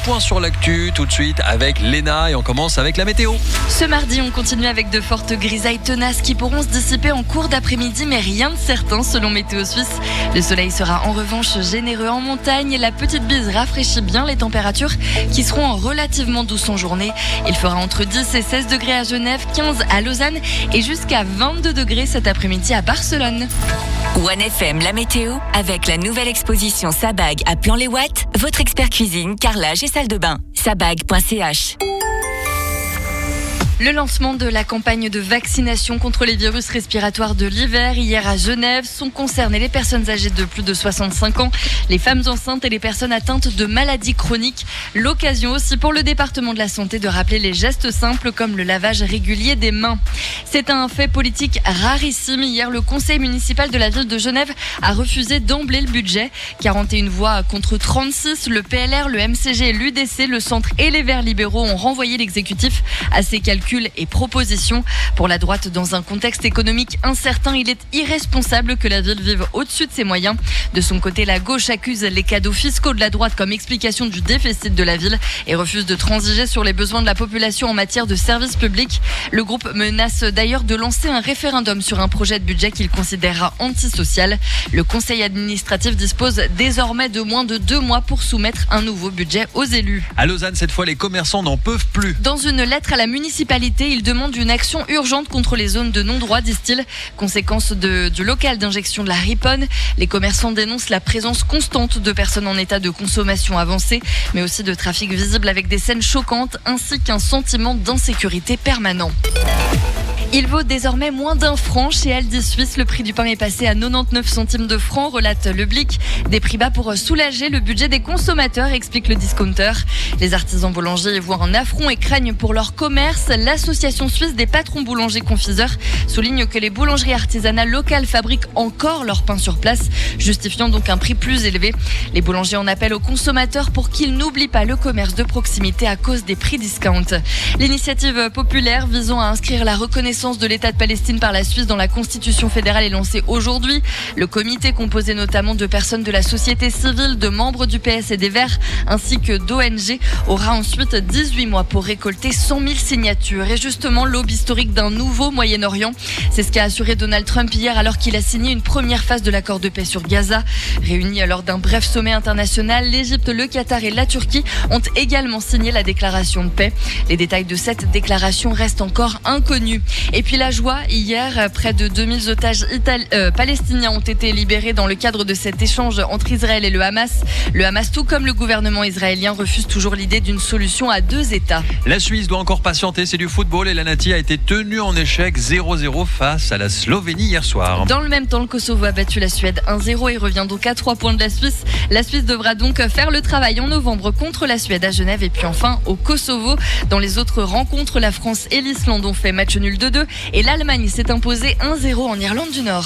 point sur l'actu tout de suite avec Léna et on commence avec la météo. Ce mardi, on continue avec de fortes grisailles tenaces qui pourront se dissiper en cours d'après-midi, mais rien de certain selon Météo Suisse. Le soleil sera en revanche généreux en montagne. La petite bise rafraîchit bien les températures qui seront relativement douces en journée. Il fera entre 10 et 16 degrés à Genève, 15 à Lausanne et jusqu'à 22 degrés cet après-midi à Barcelone. OneFM, la météo, avec la nouvelle exposition Sabag à Plan-les-Ouates, votre expert cuisine, carrelage et salle de bain. sabag.ch. Le lancement de la campagne de vaccination contre les virus respiratoires de l'hiver hier à Genève sont concernés les personnes âgées de plus de 65 ans, les femmes enceintes et les personnes atteintes de maladies chroniques. L'occasion aussi pour le département de la santé de rappeler les gestes simples comme le lavage régulier des mains. C'est un fait politique rarissime. Hier, le conseil municipal de la ville de Genève a refusé d'emblée le budget. 41 voix contre 36. Le PLR, le MCG, l'UDC, le Centre et les Verts libéraux ont renvoyé l'exécutif à ses calculs et propositions. Pour la droite, dans un contexte économique incertain, il est irresponsable que la ville vive au-dessus de ses moyens. De son côté, la gauche accuse les cadeaux fiscaux de la droite comme explication du déficit de la ville et refuse de transiger sur les besoins de la population en matière de services publics. Le groupe menace d'ailleurs de lancer un référendum sur un projet de budget qu'il considérera antisocial. Le conseil administratif dispose désormais de moins de 2 mois pour soumettre un nouveau budget aux élus. À Lausanne, cette fois, les commerçants n'en peuvent plus. Dans une lettre à la municipalité, ils demandent une action urgente contre les zones de non-droit, disent-ils. Conséquence du local d'injection de la Riponne. Les commerçants dénoncent la présence constante de personnes en état de consommation avancée, mais aussi de trafic visible avec des scènes choquantes, ainsi qu'un sentiment d'insécurité permanent. Il vaut désormais moins d'1 franc chez Aldi Suisse. Le prix du pain est passé à 99 centimes de franc, relate le Blick. Des prix bas pour soulager le budget des consommateurs, explique le discounter. Les artisans boulangers y voient un affront et craignent pour leur commerce. L'association suisse des patrons boulangers confiseurs souligne que les boulangeries artisanales locales fabriquent encore leur pain sur place, justifiant donc un prix plus élevé. Les boulangers en appellent aux consommateurs pour qu'ils n'oublient pas le commerce de proximité à cause des prix discount. L'initiative populaire visant à inscrire la reconnaissance de l'État de Palestine par la Suisse dans la Constitution fédérale est lancée aujourd'hui. Le comité, composé notamment de personnes de la société civile, de membres du PS et des Verts, ainsi que d'ONG, aura ensuite 18 mois pour récolter 100 000 signatures. Et justement, l'aube historique d'un nouveau Moyen-Orient, c'est ce qu'a assuré Donald Trump hier alors qu'il a signé une première phase de l'accord de paix sur Gaza. Réunis lors d'un bref sommet international, l'Égypte, le Qatar et la Turquie ont également signé la déclaration de paix. Les détails de cette déclaration restent encore inconnus. Et puis la joie, hier, près de 2000 otages palestiniens ont été libérés dans le cadre de cet échange entre Israël et le Hamas. Le Hamas, tout comme le gouvernement israélien, refuse toujours l'idée d'une solution à 2 États. La Suisse doit encore patienter, c'est du football et la Nati a été tenue en échec 0-0 face à la Slovénie hier soir. Dans le même temps, le Kosovo a battu la Suède 1-0 et revient donc à 3 points de la Suisse. La Suisse devra donc faire le travail en novembre contre la Suède à Genève et puis enfin au Kosovo. Dans les autres rencontres, la France et l'Islande ont fait match nul 2-2 et l'Allemagne s'est imposée 1-0 en Irlande du Nord.